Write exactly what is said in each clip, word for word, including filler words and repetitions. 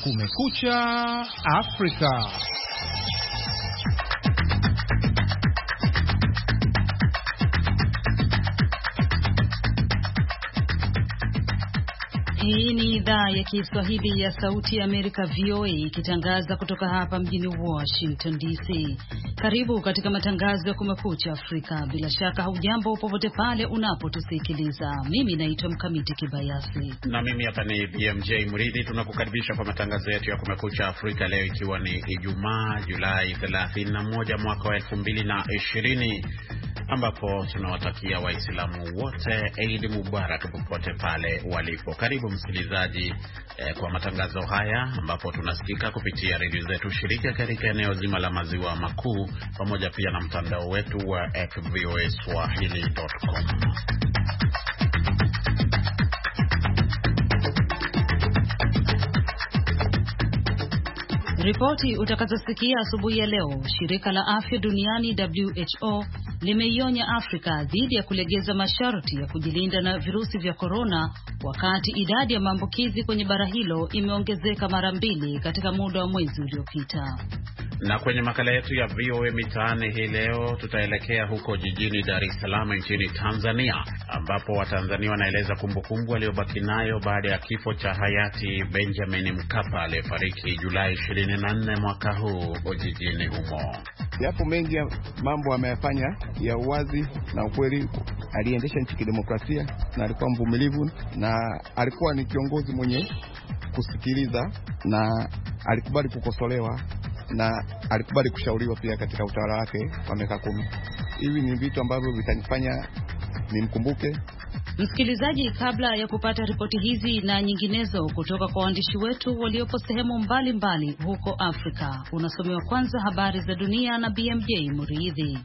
Kumekucha Afrika. Hii ni idhaa ya Kiswahili ya Sauti ya Amerika V O A ikitangaza kutoka hapa mjini Washington D C. Karibu katika matangazo ya Kumekucha Afrika. Bila shaka hujambo popote pale unapotusikiliza. Mimi naitwa Mkamiti Kibayasi. Na mimi hapa ni B M J Mridhi. Tunakukaribisha kwa matangazo yetu ya Kumekucha Afrika leo ikiwa ni Ijumaa Julai thelathini na moja mwaka wa elfu mbili na ishirini, ambapo tunawatakia Waislamu wote Eid Mubarak popote pale walipo. Karibu msikilizaji eh, kwa matangazo haya ambapo tunasikika kupitia redio zetu shirika katika eneo zima la maziwa makuu, pamoja pia na mtandao wetu wa v o a swahili dot com. Ripoti utakazosikia asubuhi ya leo, shirika la afya duniani W H O limeionya Afrika dhidi ya kulegeza masharti ya kujilinda na virusi vya korona, wakati idadi ya maambukizi kwenye bara hilo imeongezeka mara mbili katika muda wa mwezi uliopita. Na kwenye makala yetu ya V O A Mitaani hii leo tutaelekea huko jijini Dar es Salaam nchini Tanzania, ambapo Watanzania wanaeleza kumbukumbu waliobaki nayo baada ya kifo cha hayati Benjamin Mkapa aliyefariki Julai ishirini na nne mwaka huu jijini humo. Yapo mengi mambo ameyafanya ya uwazi na ukweli. Aliendesha nchi kidemokrasia na alikuwa mvumilivu na alikuwa ni kiongozi mwenye kusikiliza na alikubali kukosolewa na alikubali kushauriwa pia katika utawala wake wa miaka kumi. Hivi ni vitu ambavyo vitanifanya nimkumbuke. Msikilizaji, kabla ya kupata ripoti hizi na nyinginezo kutoka kwa waandishi wetu waliopo sehemu mbalimbali mbali huko Afrika, unasomewa kwanza habari za dunia na B M J Muridhi.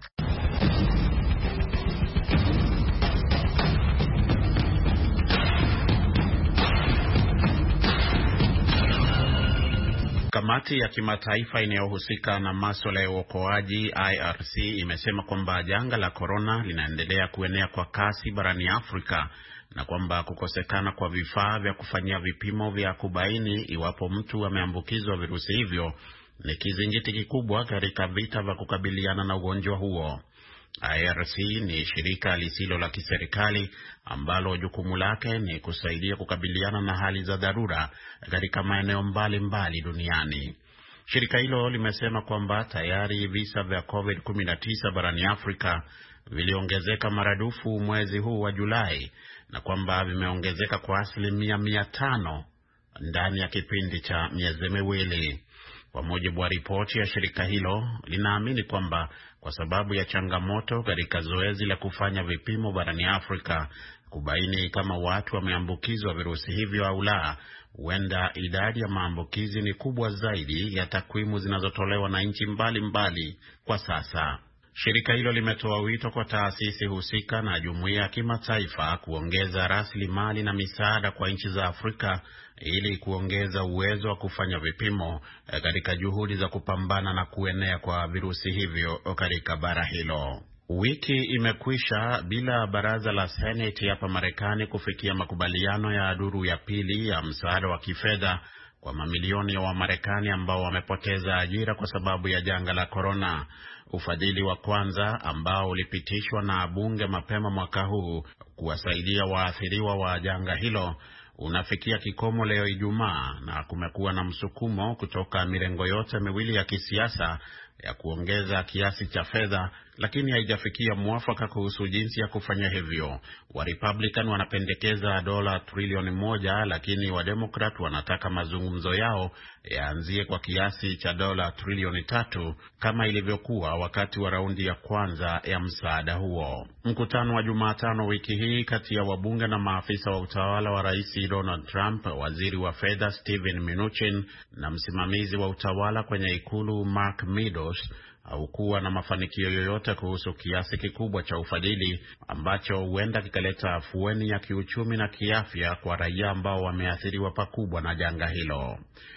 Kamati ya kimataifa inayohusika na masuala ya uokoaji I R C imesema kwamba janga la corona linaendelea kuenea kwa kasi barani Afrika na kwamba kukosekana kwa vifaa vya kufanyia vipimo vya kubaini iwapo mtu ameambukizwa virusi hivyo ni kizingiti kikubwa katika vita vya kukabiliana na ugonjwa huo. I R C ni shirika lisilo la kiserikali ambalo jukumu lake ni kusaidia kukabiliana na hali za dharura katika maeneo mbalimbali duniani. Shirika hilo limesema kwamba tayari visa vya covid kumi na tisa barani Afrika viliongezeka maradufu mwezi huu wa Julai na kwamba vimeongezeka kwa asilimia mia tano ndani ya kipindi cha miezi miwili. Kwa mujibu wa ripoti ya shirika hilo, linaamini kwamba kwa sababu ya changamoto katika zoezi la kufanya vipimo barani Afrika kubaini kama watu wameambukizwa virusi hivyo au la, huenda idadi ya maambukizi ni kubwa zaidi ya takwimu zinazotolewa na nchi mbalimbali kwa sasa. Shirika hilo limetoa wito kwa taasisi husika na jumuiya ya kimataifa kuongeza rasilimali na misaada kwa nchi za Afrika ili kuongeza uwezo wa kufanya vipimo katika juhudi za kupambana na kuenea kwa virusi hivyo katika bara hilo. Wiki imekwisha bila baraza la Senate hapa Marekani kufikia makubaliano ya duru ya pili ya msaada wa kifedha kwa mamilioni ya Wamarekani ambao wamepoteza ajira kwa sababu ya janga la corona. Ufadhili wa kwanza ambao ulipitishwa na bunge mapema mwaka huu kuwasaidia waathiriwa wa janga hilo unafikia kikomo leo Ijumaa, na kumekuwa na msukumo kutoka mirengo yote miwili ya kisiasa ya kuongeza kiasi cha fedha, lakini haijafikia mwafaka kuhusu jinsi ya kufanya hivyo. Wa Republican wanapendekeza dola trilioni moja, lakini wa Democrat wanataka mazungumzo yao yaanzie kwa kiasi cha dola trilioni tatu kama ilivyokuwa wakati wa raundi ya kwanza ya msaada huo. Mkutano wa Jumatano wiki hii kati ya wabunge na maafisa wa utawala wa Rais Donald Trump, waziri wa fedha Steven Mnuchin na msimamizi wa utawala kwenye ikulu Mark Meadows haukuwa na mafanikio yoyote kuhusu kiasi kikubwa cha ufadhili ambacho huenda kikaleta afueni ya kiuchumi na kiafya kwa raia ambao wameathiriwa pakubwa na janga hilo.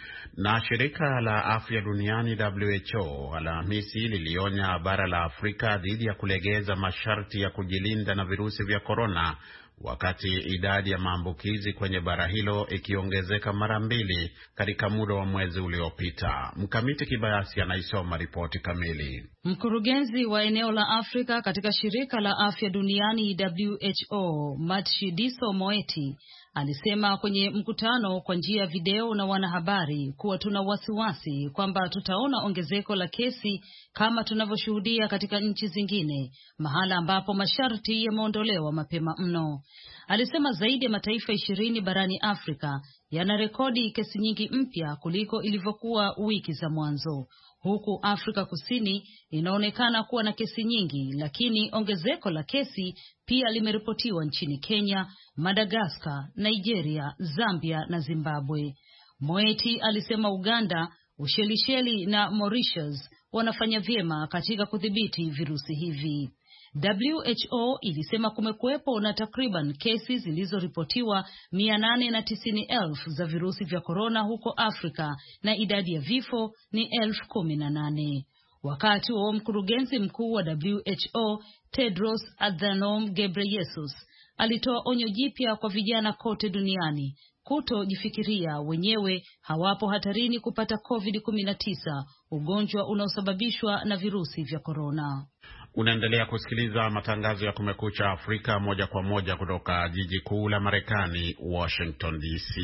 Na shirika la afya duniani W H O Alhamisi lilionya bara la Afrika dhidi ya kulegeza masharti ya kujilinda na virusi vya korona, wakati idadi ya maambukizi kwenye bara hilo ikiongezeka mara mbili katika muda wa mwezi uliopita. Mkamiti Kibayasi anaisoma ripoti kamili. Mkurugenzi wa eneo la Afrika katika shirika la afya duniani W H O, Matshidiso Moeti, alisema kwenye mkutano kwa njia ya video na wanahabari kuwa tuna wasiwasi kwamba tutaona ongezeko la kesi kama tunavyoshuhudia katika nchi zingine, mahala ambapo masharti yameondolewa mapema mno. Alisema zaidi ya mataifa ishirini barani Afrika yana rekodi kesi nyingi mpya kuliko ilivyokuwa wiki za mwanzo. Huku Afrika Kusini inaonekana kuwa na kesi nyingi, lakini ongezeko la kesi pia limeripotiwa nchini Kenya, Madagascar, Nigeria, Zambia na Zimbabwe. Moeti alisema Uganda, Ushelisheli na Mauritius wanafanya vyema katika kudhibiti virusi hivi. W H O ilisema kumekuwepo na takriban kesi zilizoripotiwa mia nane na tisini elfu za virusi vya korona huko Afrika na idadi ya vifo ni elfu kumi na nane. Wakati huo mkurugenzi mkuu wa W H O Tedros Adhanom Ghebreyesus alitoa onyo jipya kwa vijana kote duniani kutojifikiria wenyewe hawapo hatarini kupata covid kumi na tisa, ugonjwa unaosababishwa na virusi vya korona. Unaendelea kusikiliza matangazo ya Kumekucha Afrika moja kwa moja kutoka jiji kuu la Marekani, Washington D C.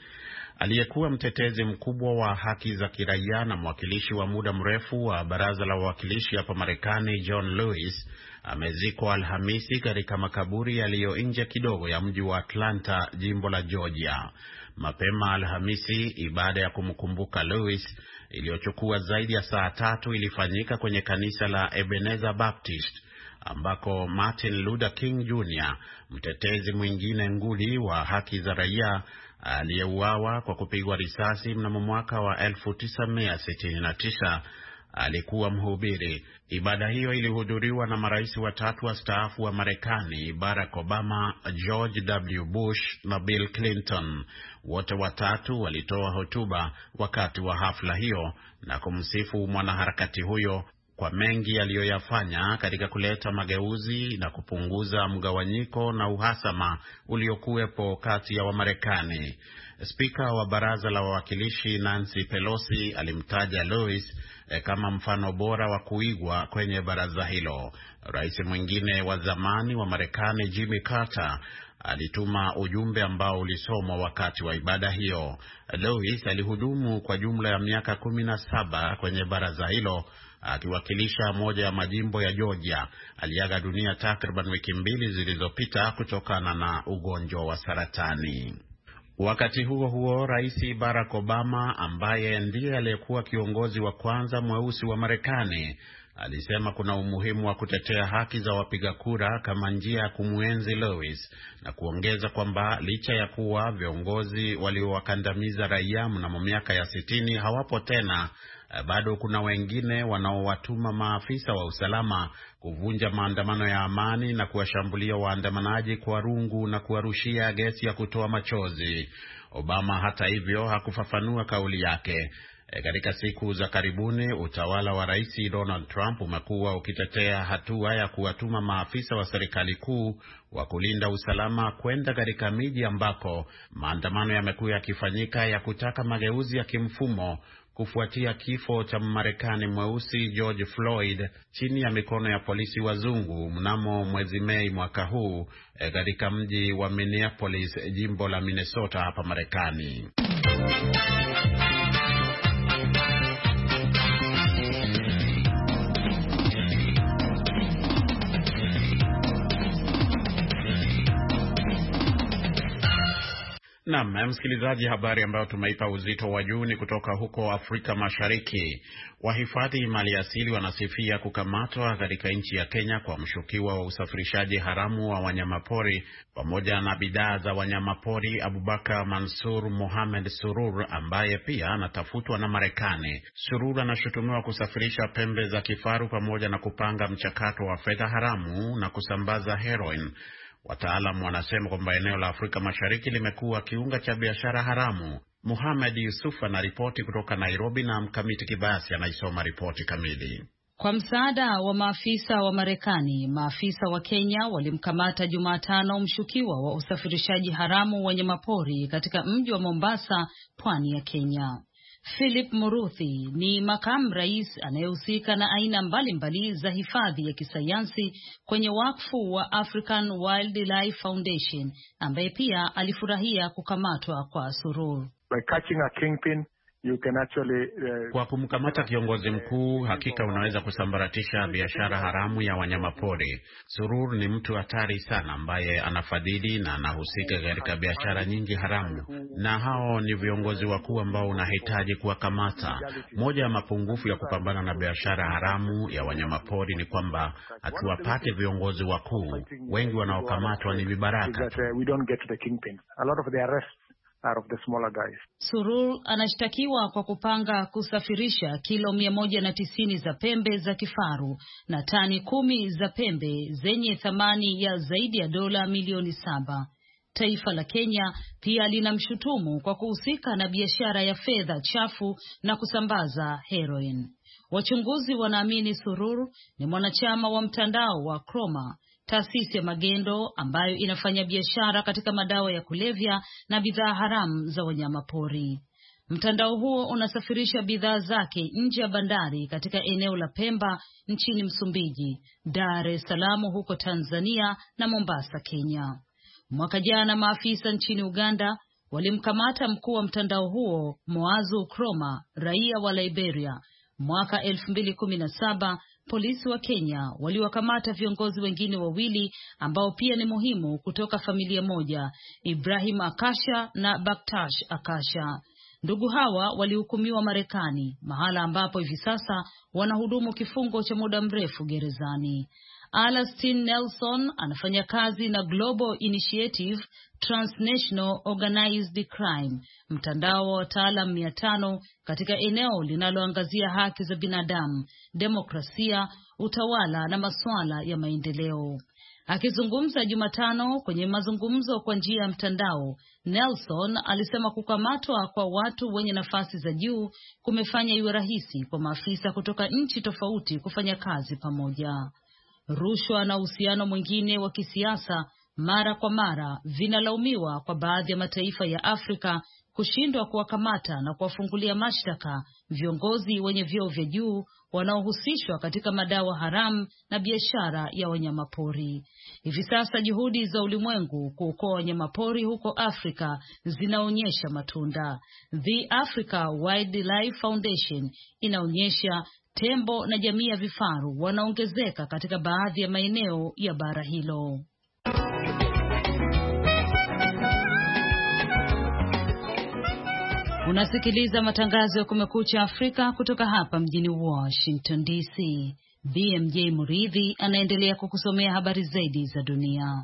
Aliyekuwa mtetezi mkubwa wa haki za kiraia na mwakilishi wa muda mrefu wa baraza la wawakilishi hapa Marekani, John Lewis, amezikwa Alhamisi katika makaburi yaliyo nje kidogo ya mji wa Atlanta, jimbo la Georgia. Mapema Alhamisi, ibada ya kumkumbuka Lewis iliyochukua zaidi ya saa tatu ilifanyika kwenye kanisa la Ebenezer Baptist, ambako Martin Luther King Junior, mtetezi mwingine nguli wa haki za raia aliyeuawa kwa kupigwa risasi mnamo mwaka wa elfu tisa mia sitini na tisa, alikuwa mhubiri. Ibada hiyo ilihudhuriwa na marais watatu wastaafu wa Marekani, Barack Obama, George W. Bush na Bill Clinton. Wote watatu walitoa hotuba wakati wa hafla hiyo na kumsifu mwanaharakati huyo kwa mengi aliyoyafanya katika kuleta mageuzi na kupunguza mgawanyiko na uhasama uliokuwepo kati ya Wamarekani. Spika wa baraza la wawakilishi Nancy Pelosi alimtaja Lewis eh, kama mfano bora wa kuigwa kwenye baraza hilo. Rais mwingine wa zamani wa Marekani Jimmy Carter alituma ujumbe ambao ulisomwa wakati wa ibada hiyo. Lewis alihudumu kwa jumla ya miaka kumi na saba kwenye baraza hilo akiwakilisha moja ya majimbo ya Georgia. Aliaga dunia takriban wiki mbili zilizopita kutokana na ugonjwa wa saratani. Wakati huo huo, Rais Barack Obama, ambaye ndiye aliyekuwa kiongozi wa kwanza mweusi wa Marekani, alisema kuna umuhimu wa kutetea haki za wapiga kura kama njia ya kumuenzi Lewis, na kuongeza kwamba licha ya kuwa viongozi waliowakandamiza raia mnamo miaka ya sitini hawapo tena, bado kuna wengine wanaowatuma maafisa wa usalama kuvunja maandamano ya amani na kuwashambulia waandamanaji kwa rungu na kuwarushia gesi ya kutoa machozi. Obama hata hivyo hakufafanua kauli yake. E, katika siku za karibuni utawala wa Rais Donald Trump umekuwa ukitetea hatua ya kuwatuma maafisa wa serikali kuu wa kulinda usalama kwenda katika miji ambako maandamano yamekuwa yakifanyika ya kutaka mageuzi ya kimfumo kufuatia kifo cha Marekani mweusi George Floyd chini ya mikono ya polisi wazungu mnamo mwezi Mei mwaka huu katika e, mji wa Minneapolis, jimbo la Minnesota hapa Marekani. Naam, msikilizaji, habari ambayo tumeipa uzito wa juu ni kutoka huko Afrika Mashariki. Wahifadhi maliasili wanasifia kukamatwa katika nchi ya Kenya kwa mshukiwa wa usafirishaji haramu wa wanyamapori pamoja na bidhaa za wanyamapori Abubakar Mansur Mohamed Surur, ambaye pia anatafutwa na Marekani. Surur anashutumiwa kusafirisha pembe za kifaru pamoja na kupanga mchakato wa fedha haramu na kusambaza heroin. Wataalamu wanasema kwamba eneo la Afrika Mashariki limekuwa kiunga cha biashara haramu. Muhammad Yusuf anaripoti kutoka Nairobi na Mkamiti Kibayasi anaisoma ripoti kamili. Kwa msaada wa maafisa wa Marekani, maafisa wa Kenya walimkamata Jumatano mshukiwa wa usafirishaji haramu wa wanyamapori katika mji wa Mombasa, pwani ya Kenya. Philip Muruthi ni makamu rais anayehusika na aina mbalimbali za hifadhi ya kisayansi kwenye wakfu wa African Wildlife Foundation, ambaye pia alifurahia kukamatwa kwa Surur. By catching a kingpin, you can actually, uh, kwa kumkamata kiongozi mkuu, hakika unaweza kusambaratisha biashara haramu ya wanyamapori. Surur ni mtu hatari sana ambaye anafadhili na anahusika katika biashara nyingi haramu, na hao ni viongozi wakuu ambao unahitaji kuwakamata. Moja ya mapungufu ya kupambana na biashara haramu ya wanyamapori ni kwamba hatuwapate viongozi wakuu. Wengi wanaokamatwa ni vibaraka. Out of the smaller guys. Surur anashtakiwa kwa kupanga kusafirisha kilo mia moja na tisini za pembe za kifaru na tani kumi za pembe zenye thamani ya zaidi ya dola milioni saba. Taifa la Kenya pia linamshutumu kwa kuhusika na biashara ya fedha chafu na kusambaza heroin. Wachunguzi wanaamini Surur ni mwanachama wa mtandao wa Kroma, taasisi ya magendo ambayo inafanya biashara katika madawa ya kulevya na bidhaa haramu za wanyamapori. Mtandao huo unasafirisha bidhaa zake nje ya bandari katika eneo la Pemba nchini Msumbiji, Dar es Salaam huko Tanzania na Mombasa, Kenya. Mwaka jana maafisa nchini Uganda walimkamata mkuu wa mtandao huo, Moazu Kroma, raia wa Liberia. Mwaka elfu mbili kumi na saba polisi wa Kenya waliwakamata viongozi wengine wawili ambao pia ni muhimu kutoka familia moja, Ibrahim Akasha na Baktash Akasha. Ndugu hawa walihukumiwa Marekani, mahala ambapo hivi sasa wanahudumu kifungo cha muda mrefu gerezani. Alastin Nelson anafanya kazi na Global Initiative Transnational Organized Crime, mtandao wa wataalam mia tano katika eneo linaloangazia haki za binadamu, demokrasia, utawala na masuala ya maendeleo. Akizungumza Jumatano kwenye mazungumzo kwa njia ya mtandao, Nelson alisema kukamatwa kwa watu wenye nafasi za juu kumefanya iwe rahisi kwa maafisa kutoka nchi tofauti kufanya kazi pamoja. Rushwa na uhusiano mwingine wa kisiasa mara kwa mara vinalaumiwa kwa baadhi ya mataifa ya Afrika kushindwa kuwakamata na kuwafungulia mashtaka viongozi wenye vyeo vya juu wanaohusishwa katika madawa haramu na biashara ya wanyamapori. Hivi sasa juhudi za ulimwengu kuokoa wanyamapori huko Afrika zinaonyesha matunda. The Africa Wildlife Foundation inaonyesha tembo na jamii ya vifaru wanaongezeka katika baadhi ya maeneo ya bara hilo. Unasikiliza matangazo ya Kumekucha Afrika kutoka hapa mjini Washington D C. B M J Muridhi anaendelea kukusomea habari zaidi za dunia.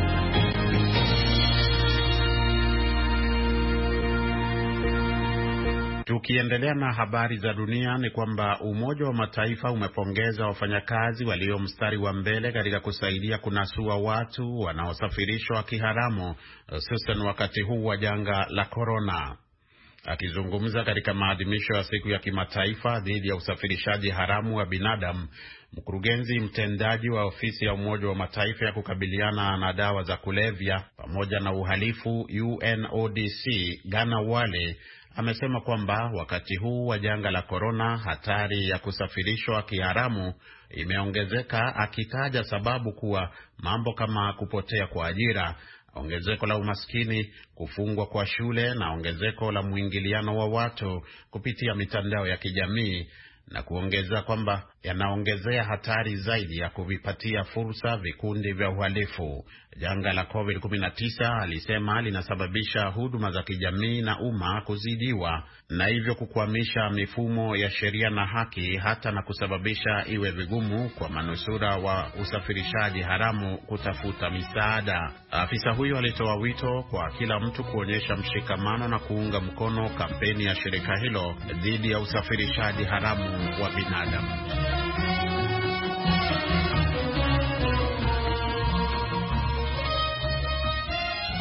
Tukiendelea na habari za dunia ni kwamba Umoja wa Mataifa umepongeza wafanyakazi walio mstari wa mbele katika kusaidia kunasua watu wanaosafirishwa kiharamu, hususan wakati huu wa janga la korona. Akizungumza katika maadhimisho ya siku ya kimataifa dhidi ya usafirishaji haramu wa binadamu, mkurugenzi mtendaji wa ofisi ya Umoja wa Mataifa ya kukabiliana na dawa za kulevya pamoja na uhalifu U N O D C, Ghana Wale, amesema kwamba wakati huu wa janga la korona hatari ya kusafirishwa kiharamu imeongezeka, akitaja sababu kuwa mambo kama kupotea kwa ajira, ongezeko la umaskini, kufungwa kwa shule na ongezeko la mwingiliano wa watu kupitia mitandao ya kijamii, na kuongeza kwamba yanaongezea hatari zaidi ya kuvipatia fursa vikundi vya uhalifu. Janga la covid kumi na tisa, alisema, linasababisha huduma za kijamii na umma kuzidiwa na hivyo kukwamisha mifumo ya sheria na haki, hata na kusababisha iwe vigumu kwa manusura wa usafirishaji haramu kutafuta misaada. Afisa huyo alitoa wito kwa kila mtu kuonyesha mshikamano na kuunga mkono kampeni ya shirika hilo dhidi ya usafirishaji haramu wa binadamu.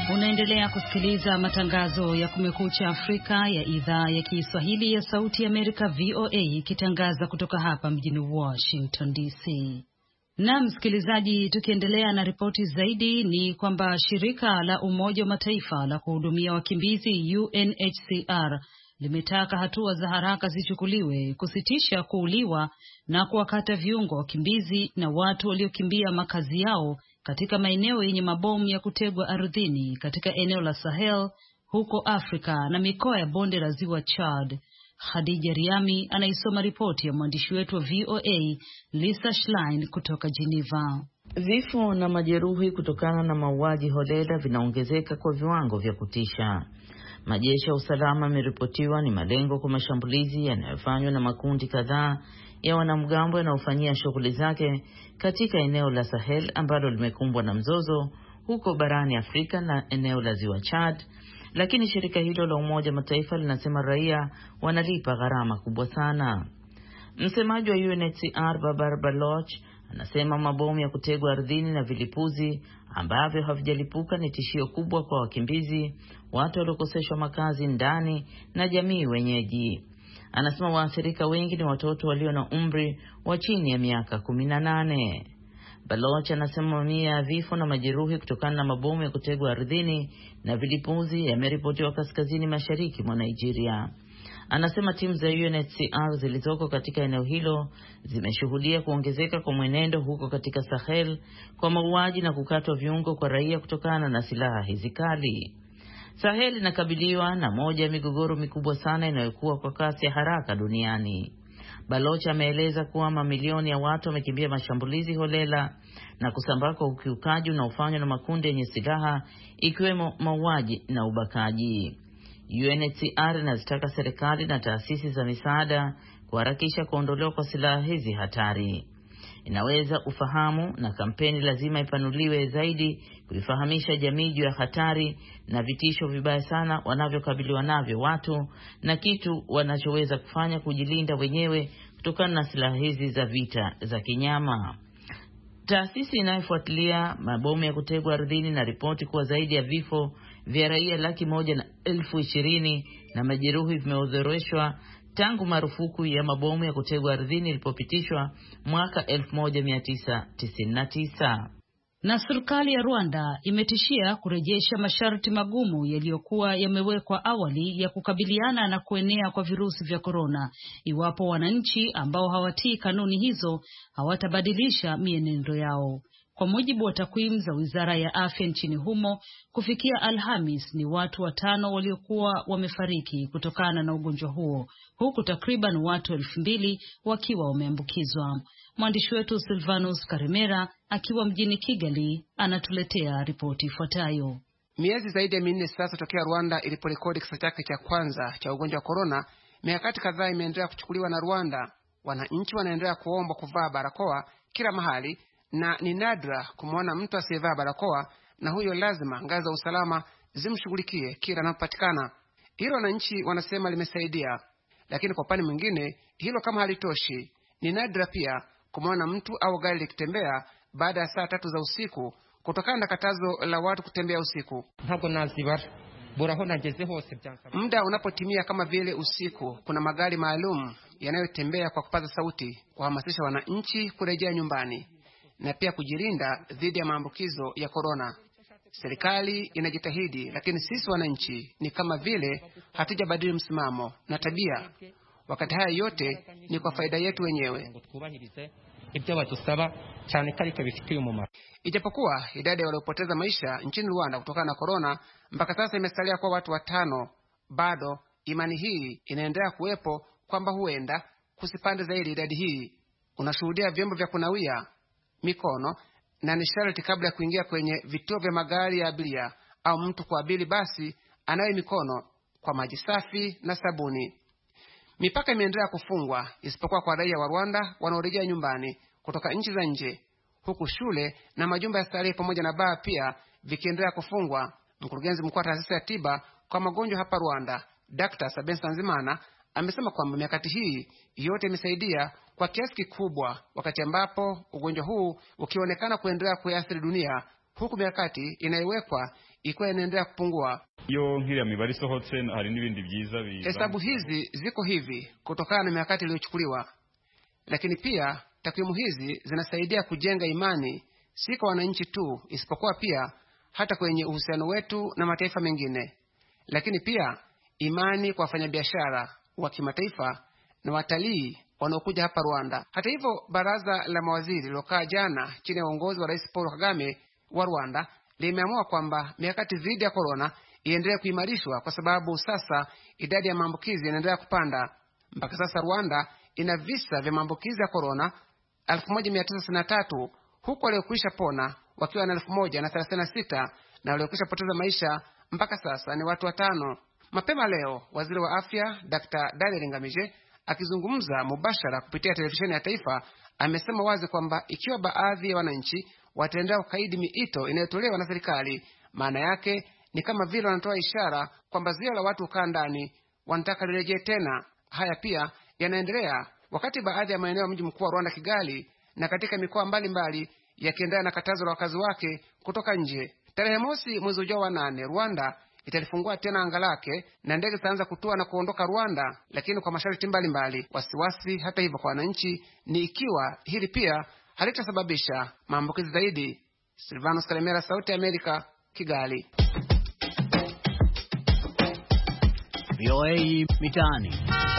Unaendelea kusikiliza matangazo ya Kumekucha Afrika ya idhaa ya Kiswahili ya Sauti ya Amerika V O A ikitangaza kutoka hapa mjini Washington D C. Na msikilizaji, tukiendelea na ripoti zaidi ni kwamba shirika la Umoja wa Mataifa la kuhudumia wakimbizi U N H C R limetaka hatua za haraka zichukuliwe kusitisha kuuliwa na kuwakata viungo wakimbizi na watu waliokimbia makazi yao katika maeneo yenye mabomu ya kutegwa ardhini katika eneo la Sahel huko Afrika na mikoa ya bonde la Ziwa Chad. Khadija Riami anaisoma ripoti ya mwandishi wetu wa V O A Lisa Schlein kutoka Geneva. Vifo na majeruhi kutokana na mauaji holela vinaongezeka kwa viwango vya kutisha. Majeshi ya usalama yameripotiwa ni malengo kwa mashambulizi yanayofanywa na makundi kadhaa ya wanamgambo yanayofanyia shughuli zake katika eneo la Sahel ambalo limekumbwa na mzozo huko barani Afrika na eneo la Ziwa Chad, lakini shirika hilo la Umoja wa Mataifa linasema raia wanalipa gharama kubwa sana. Msemaji wa U N H C R Babar Baloch anasema mabomu ya kutegwa ardhini na vilipuzi ambavyo havijalipuka ni tishio kubwa kwa wakimbizi, watu waliokoseshwa makazi ndani na jamii wenyeji. Anasema waathirika wengi ni watoto walio na umri wa chini ya miaka kumi na nane. Baloch anasema mamia ya vifo na majeruhi kutokana na mabomu ya kutegwa ardhini na vilipuzi yameripotiwa kaskazini mashariki mwa Nigeria. Anasema timu za U N H C R zilizoko katika eneo hilo zimeshuhudia kuongezeka kwa mwenendo huko katika Sahel kwa mauaji na kukatwa viungo kwa raia kutokana na silaha hizi kali. Sahel inakabiliwa na moja ya migogoro mikubwa sana inayokuwa kwa kasi ya haraka duniani. Baloch ameeleza kuwa mamilioni ya watu wamekimbia mashambulizi holela na kusambaa kwa ukiukaji unaofanywa na makundi yenye silaha ikiwemo mauaji na ubakaji. U N H C R inazitaka serikali na taasisi za misaada kuharakisha kuondolewa kwa silaha hizi hatari. Inaweza ufahamu na kampeni lazima ipanuliwe zaidi kuifahamisha jamii juu ya hatari na vitisho vibaya sana wanavyokabiliwa navyo watu na kitu wanachoweza kufanya kujilinda wenyewe kutokana na silaha hizi za vita za kinyama. Taasisi inayofuatilia mabomu ya kutegwa ardhini na ripoti kuwa zaidi ya vifo vya raia laki moja na elfu ishirini na majeruhi vimeorodheshwa tangu marufuku ya mabomu ya kutegwa ardhini ilipopitishwa mwaka elfu moja mia tisa tisini na tisa. Na serikali ya Rwanda imetishia kurejesha masharti magumu yaliyokuwa yamewekwa awali ya kukabiliana na kuenea kwa virusi vya korona iwapo wananchi ambao hawatii kanuni hizo hawatabadilisha mienendo yao. Kwa mujibu wa takwimu za Wizara ya Afya nchini humo, kufikia Alhamis ni watu watano waliokuwa wamefariki kutokana na ugonjwa huo, huku takriban watu elfu mbili wakiwa wameambukizwa. Mwandishi wetu Silvanus Karimera akiwa mjini Kigali anatuletea ripoti ifuatayo. Miezi zaidi ya minne sasa tokea Rwanda iliporekodi kisa chake cha kwanza cha ugonjwa wa korona, mikakati kadhaa imeendelea kuchukuliwa na Rwanda. Wananchi wanaendelea kuomba kuvaa barakoa kila mahali, na ni nadra kumwona mtu asiyevaa barakoa, na huyo lazima ngazi za usalama zimshughulikie kila anapopatikana. Hilo wananchi wanasema limesaidia, lakini kwa upande mwingine hilo kama halitoshi. Ni nadra pia kumwona mtu au gari likitembea baada ya saa tatu za usiku kutokana na katazo la watu kutembea usiku. Muda unapotimia kama vile usiku, kuna magari maalum yanayotembea kwa kupaza sauti kuhamasisha wananchi kurejea nyumbani na pia kujilinda dhidi ya maambukizo ya korona. Serikali inajitahidi, lakini sisi wananchi ni kama vile hatujabadili msimamo na tabia. Wakati haya yote ni kwa faida yetu wenyewe. Ijapokuwa idadi ya waliopoteza maisha nchini Rwanda kutokana na korona mpaka sasa imesalia kwa watu watano, bado imani hii inaendelea kuwepo kwamba huenda kusipande zaidi idadi hii. Unashuhudia vyombo vya kunawia mikono na nisharti kabla ya kuingia kwenye vituo vya magari ya abiria au mtu kuabiri basi anawe mikono kwa maji safi na sabuni. Mipaka imeendelea kufungwa isipokuwa kwa raia wa Rwanda wanaorejea nyumbani kutoka nchi za nje, huku shule na majumba ya starehe pamoja na baa pia vikiendelea kufungwa. Mkurugenzi mkuu wa taasisi ya tiba kwa magonjwa hapa Rwanda, Daktari Sabin Sanzimana, amesema kwamba mikakati hii yote imesaidia kwa kiasi kikubwa wakati ambapo ugonjwa huu ukionekana kuendelea kuathiri dunia, huku mikakati inayowekwa ikuwa inaendelea kupungua. Yo nkiriya mibare sohotse hari n'ibindi byiza biza. Hesabu hizi ziko hivi kutokana na mikakati iliyochukuliwa, lakini pia takwimu hizi zinasaidia kujenga imani si kwa wananchi tu, isipokuwa pia hata kwenye uhusiano wetu na mataifa mengine, lakini pia imani kwa wafanyabiashara wa kimataifa na watalii wanaokuja hapa Rwanda. Hata hivyo, baraza la mawaziri lilokaa jana chini ya uongozi wa Rais Paul Kagame wa Rwanda limeamua kwamba mikakati dhidi ya corona iendelee kuimarishwa, kwa sababu sasa idadi ya maambukizi inaendelea kupanda. Mpaka sasa Rwanda ina visa vya maambukizi ya corona elfu moja mia tisa sitini na tatu, huku waliokwisha pona wakiwa na elfu moja na thelathini na sita na waliokwisha poteza maisha mpaka sasa ni watu watano. Mapema leo waziri wa afya Daktari Daniel Ngamije akizungumza mubashara kupitia televisheni ya taifa amesema wazi kwamba ikiwa baadhi ya wananchi wataendelea kukaidi miito inayotolewa na serikali, maana yake ni kama vile wanatoa ishara kwamba zuio la watu kukaa ndani wanataka lirejee tena. Haya pia yanaendelea wakati baadhi ya maeneo ya mji mkuu wa Rwanda Kigali na katika mikoa mbalimbali yakiendelea na katazo la wakazi wake kutoka nje. Tarehe mosi mwezi ujao wa nane, Rwanda italifungua tena anga lake na ndege zitaanza kutua na kuondoka Rwanda, lakini kwa masharti mbalimbali. Wasiwasi hata hivyo kwa wananchi ni ikiwa hili pia halitasababisha maambukizi zaidi. Silvanos Kalemera, Sauti ya Amerika, Kigali. V O A Mitaani.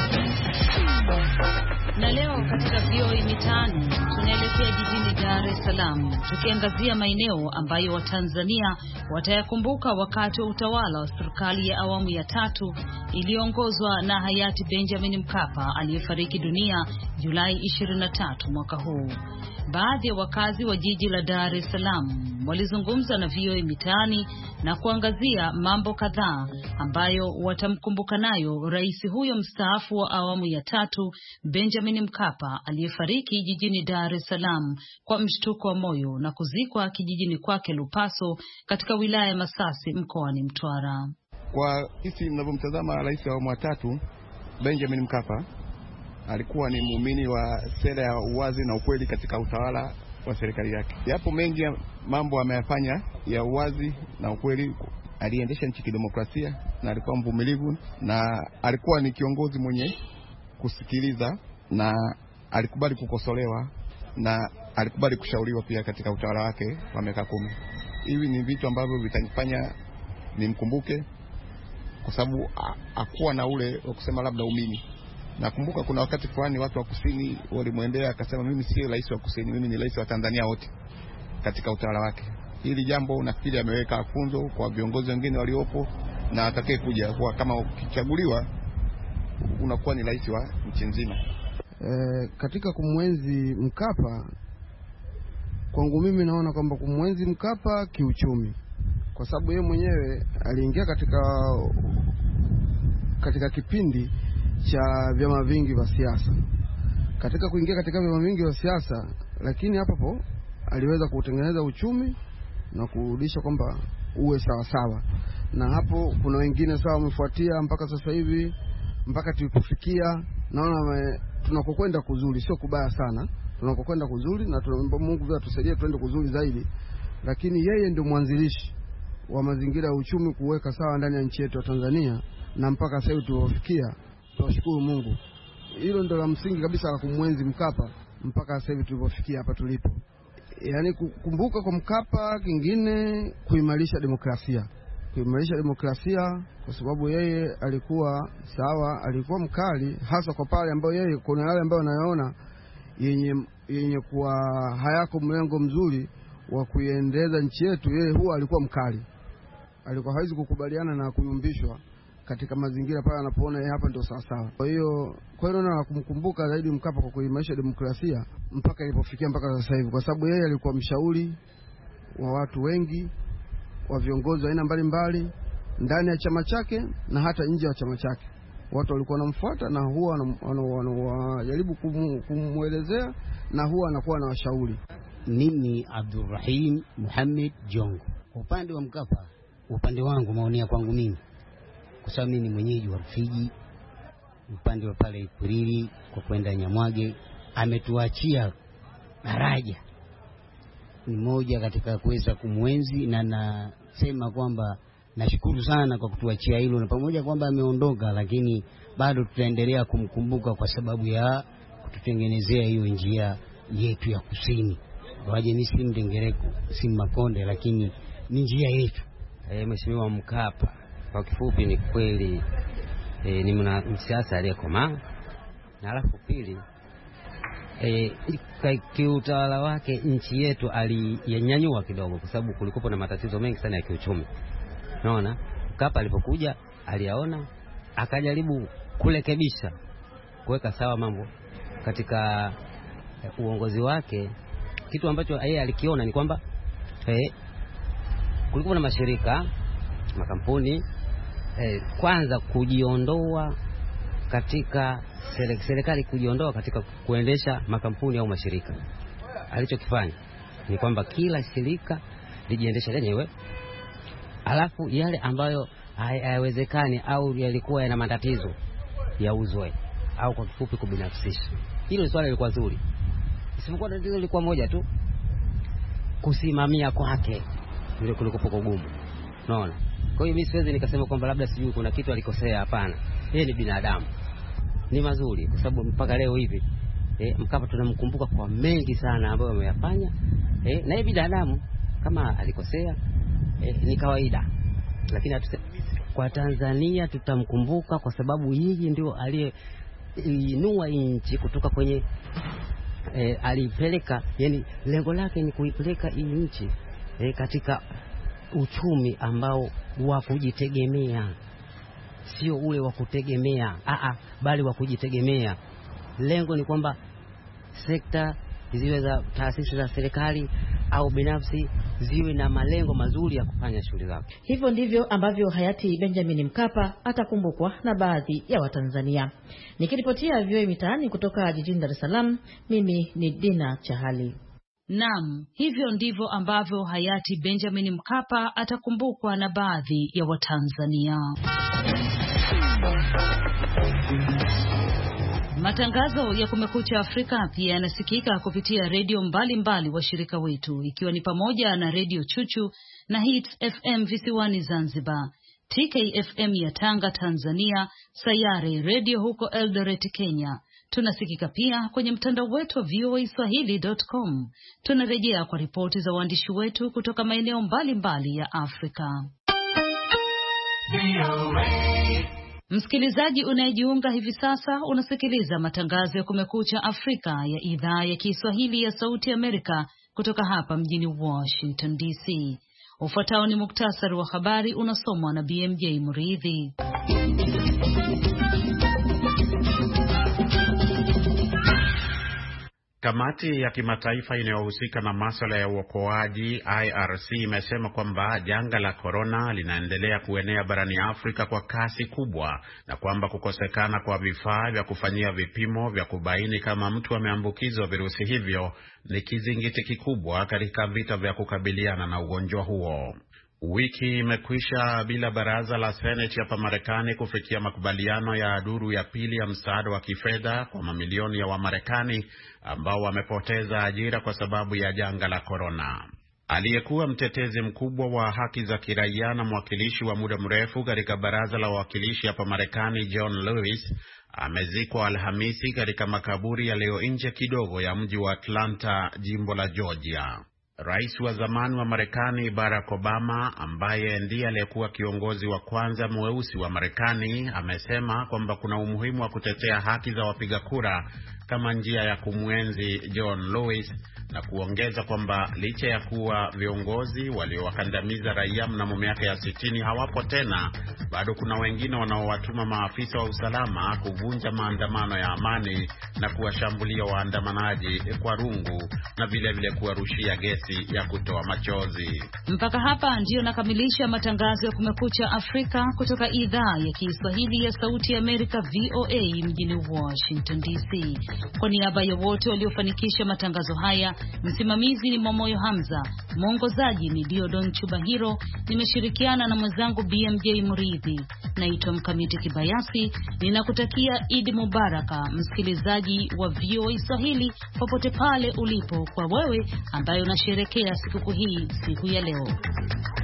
Na leo katika V O A Mitaani tunaelekea jijini Dar es Salaam, tukiangazia maeneo ambayo Watanzania watayakumbuka wakati wa utawala wa serikali ya awamu ya tatu iliyoongozwa na hayati Benjamin Mkapa aliyefariki dunia Julai ishirini na tatu mwaka huu. Baadhi ya wakazi wa jiji la Dar es Salaam walizungumza na V O A Mitaani na kuangazia mambo kadhaa ambayo watamkumbuka nayo rais huyo mstaafu wa awamu ya tatu Benjamin Mkapa aliyefariki jijini Dar es Salaam kwa mshtuko wa moyo na kuzikwa kijijini kwake Lupaso katika wilaya ya Masasi mkoani Mtwara. Kwa sisi mnavyomtazama rais wa awamu ya tatu Benjamin Mkapa alikuwa ni muumini wa sera ya uwazi na ukweli katika utawala wa serikali yake. Yapo mengi ya mambo ameyafanya ya uwazi na ukweli. Aliendesha nchi kidemokrasia na alikuwa mvumilivu na alikuwa ni kiongozi mwenye kusikiliza na alikubali kukosolewa na alikubali kushauriwa pia katika utawala wake wa miaka kumi. Hivi ni vitu ambavyo vitanifanya nimkumbuke, kwa sababu hakuwa na ule wa kusema labda umini. Nakumbuka kuna wakati fulani watu wa kusini walimwendea akasema mimi si rais wa kusini, mimi ni rais wa Tanzania wote katika utawala wake. Hili jambo nafikiri ameweka funzo kwa viongozi wengine waliopo na atakaye kuja, kwa kama ukichaguliwa unakuwa ni rais wa nchi nzima. E, katika kumwenzi Mkapa, kwangu mimi naona kwamba kumwenzi Mkapa kiuchumi, kwa sababu yeye mwenyewe aliingia katika katika kipindi cha vyama vingi vya siasa. Katika kuingia katika vyama vingi vya siasa, lakini hapo hapo aliweza kutengeneza uchumi na kurudisha kwamba uwe sawa sawa. Na hapo kuna wengine sawa wamefuatia mpaka sasa hivi, mpaka tulipofikia naona tunakokwenda kuzuri, sio kubaya sana. Tunakokwenda kuzuri na tunaomba Mungu vile atusaidie tuende kuzuri zaidi. Lakini yeye ndio mwanzilishi wa mazingira ya uchumi kuweka sawa ndani ya nchi yetu ya Tanzania, na mpaka sasa hivi tulipofikia tunashukuru Mungu. Hilo ndio la msingi kabisa la kumwenzi Mkapa mpaka sasa hivi tulipofikia hapa tulipo. Yaani kukumbuka kwa Mkapa, kingine kuimarisha demokrasia. Kuimarisha demokrasia kwa sababu yeye alikuwa sawa, alikuwa mkali hasa kwa pale ambayo yeye kuna yale ambayo anayoona yenye yenye kuwa hayako mlengo mzuri wa kuiendeleza nchi yetu. Yeye huwa alikuwa mkali. Alikuwa hawezi kukubaliana na kuyumbishwa katika mazingira pale anapoona yeye hapa ndio sawa sawa. Kwa hiyo kwa hiyo na kumkumbuka zaidi Mkapa kwa kuimarisha demokrasia mpaka ilipofikia mpaka sasa hivi, kwa sababu yeye alikuwa mshauri wa watu wengi, wa viongozi aina mbalimbali ndani ya chama chake na hata nje ya chama chake. Watu walikuwa wanamfuata na huwa wanajaribu kumuelezea na huwa anakuwa na washauri. Mimi Abdurrahim Muhammad Jongo. Upande wa Mkapa, upande wangu maonia kwangu mimi, kwa sababu mimi ni mwenyeji wa Rufiji, upande wa pale Ikuriri kwa kwenda Nyamwage, ametuachia daraja. Ni moja katika kuweza kumwenzi na na sema kwamba nashukuru sana kwa kutuachia hilo, na pamoja kwamba ameondoka, lakini bado tutaendelea kumkumbuka kwa sababu ya kututengenezea hiyo njia yetu ya kusini. Waje mimi si Mdengereko, si Makonde, lakini ni njia yetu. Eh, Mheshimiwa Mkapa kwa kifupi ni kweli eh, ni mwanasiasa aliyekomaa. Na alafu pili eh, kiutawala wake nchi yetu aliyenyanyua kidogo, kwa sababu kulikuwa na matatizo mengi sana ya kiuchumi. Unaona, Mkapa alipokuja aliyaona, akajaribu kurekebisha, kuweka sawa mambo katika eh, uongozi wake. Kitu ambacho yeye alikiona ni kwamba eh, kulikuwa na mashirika, makampuni eh, kwanza kujiondoa katika serikali, kujiondoa katika kuendesha makampuni au mashirika. Alichokifanya ni kwamba kila shirika lijiendesha lenyewe, alafu yale ambayo hayawezekani au yalikuwa yana matatizo yauzwe, au kwa kifupi kubinafsisha. Hilo swala lilikuwa zuri, isipokuwa tatizo lilikuwa moja tu, kusimamia kwake ndio kulikuwa kugumu. Unaona, kwa hiyo mimi siwezi nikasema kwamba labda sijui kuna kitu alikosea. Hapana, yeye ni binadamu, ni mazuri, kwa sababu mpaka leo hivi eh, Mkapa tunamkumbuka kwa mengi sana ambayo ameyafanya. Eh, na yeye binadamu, kama alikosea eh, ni kawaida, lakini atuse, kwa Tanzania tutamkumbuka kwa sababu yeye ndio aliyeinua nchi kutoka kwenye eh, alipeleka, yani lengo lake ni kuipeleka hii nchi eh, katika uchumi ambao wa kujitegemea, sio ule wa kutegemea a a bali wa kujitegemea. Lengo ni kwamba sekta ziwe za taasisi za serikali au binafsi ziwe na malengo mazuri ya kufanya shughuli zake. Hivyo ndivyo ambavyo hayati Benjamin Mkapa atakumbukwa na baadhi ya Watanzania. Nikiripotia V O A Mitaani kutoka jijini Dar es Salaam, mimi ni Dina Chahali. Naam, hivyo ndivyo ambavyo hayati Benjamin Mkapa atakumbukwa na baadhi ya Watanzania. Matangazo ya Kumekucha Afrika pia yanasikika kupitia redio mbalimbali wa shirika wetu, ikiwa ni pamoja na Radio Chuchu na Hits F M visiwani Zanzibar, T K F M ya Tanga Tanzania, Sayare Radio huko Eldoret Kenya. Tunasikika pia kwenye mtandao wetu wa V O A Swahili dot com. Tunarejea kwa ripoti za waandishi wetu kutoka maeneo mbalimbali ya Afrika. Msikilizaji unayejiunga hivi sasa, unasikiliza matangazo ya Kumekucha Afrika ya idhaa ya Kiswahili ya Sauti Amerika kutoka hapa mjini Washington D C. Ufuatao ni muktasari wa habari unasomwa na B M J Muridhi. Kamati ya kimataifa inayohusika na masuala ya uokoaji I R C imesema kwamba janga la corona linaendelea kuenea barani Afrika kwa kasi kubwa, na kwamba kukosekana kwa vifaa vya kufanyia vipimo vya kubaini kama mtu ameambukizwa virusi hivyo ni kizingiti kikubwa katika vita vya kukabiliana na ugonjwa huo. Wiki imekwisha bila baraza la Seneti hapa Marekani kufikia makubaliano ya duru ya pili ya msaada wa kifedha kwa mamilioni ya Wamarekani ambao wamepoteza ajira kwa sababu ya janga la corona. Aliyekuwa mtetezi mkubwa wa haki za kiraia na mwakilishi wa muda mrefu katika baraza la wawakilishi hapa Marekani, John Lewis, amezikwa Alhamisi katika makaburi yaliyo nje kidogo ya mji wa Atlanta, jimbo la Georgia. Rais wa zamani wa Marekani Barack Obama, ambaye ndiye aliyekuwa kiongozi wa kwanza mweusi wa Marekani, amesema kwamba kuna umuhimu wa kutetea haki za wapiga kura kama njia ya kumwenzi John Lewis, na kuongeza kwamba licha ya kuwa viongozi waliowakandamiza raia mnamo miaka ya sitini hawapo tena, bado kuna wengine wanaowatuma maafisa wa usalama kuvunja maandamano ya amani na kuwashambulia waandamanaji kwa rungu na vile vile kuwarushia gesi ya kutoa machozi. Mpaka hapa ndio nakamilisha matangazo ya Kumekucha Afrika kutoka idhaa ya Kiswahili ya Sauti ya Amerika V O A mjini Washington D C. Kwa niaba ya wote waliofanikisha matangazo haya, msimamizi ni Momoyo Hamza, mwongozaji ni Diodon Chubahiro, nimeshirikiana na mwenzangu B M J Muridhi. Naitwa Mkamiti Kibayasi, ninakutakia Eid Mubaraka msikilizaji wa V O A Swahili popote pale ulipo, kwa wewe ambaye unasherehekea siku hii siku ya leo.